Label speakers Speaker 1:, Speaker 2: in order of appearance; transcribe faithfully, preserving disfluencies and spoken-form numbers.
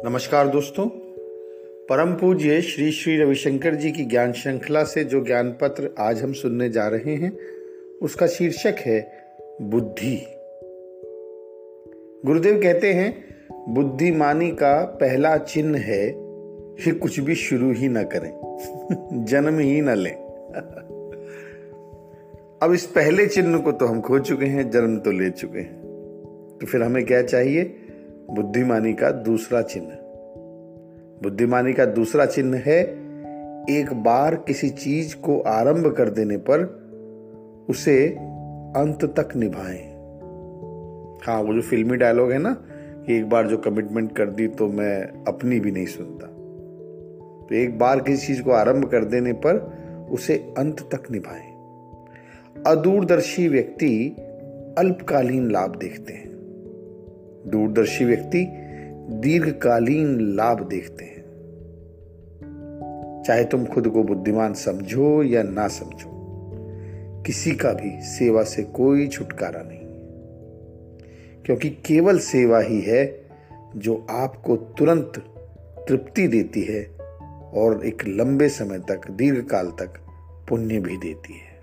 Speaker 1: नमस्कार दोस्तों, परम पूज्य श्री श्री रविशंकर जी की ज्ञान श्रृंखला से जो ज्ञान पत्र आज हम सुनने जा रहे हैं उसका शीर्षक है बुद्धि। गुरुदेव कहते हैं, बुद्धिमानी का पहला चिन्ह है कि कुछ भी शुरू ही न करें जन्म ही न लें। अब इस पहले चिन्ह को तो हम खो चुके हैं, जन्म तो ले चुके हैं, तो फिर हमें क्या चाहिए? बुद्धिमानी का दूसरा चिन्ह। बुद्धिमानी का दूसरा चिन्ह है एक बार किसी चीज को आरंभ कर देने पर उसे अंत तक निभाएं। हाँ, वो जो फिल्मी डायलॉग है ना कि एक बार जो कमिटमेंट कर दी तो मैं अपनी भी नहीं सुनता। तो एक बार किसी चीज को आरंभ कर देने पर उसे अंत तक निभाएं। अदूरदर्शी व्यक्ति अल्पकालीन लाभ देखते हैं, दूरदर्शी व्यक्ति दीर्घकालीन लाभ देखते हैं। चाहे तुम खुद को बुद्धिमान समझो या ना समझो, किसी का भी सेवा से कोई छुटकारा नहीं, क्योंकि केवल सेवा ही है जो आपको तुरंत तृप्ति देती है और एक लंबे समय तक, दीर्घकाल तक पुण्य भी देती है।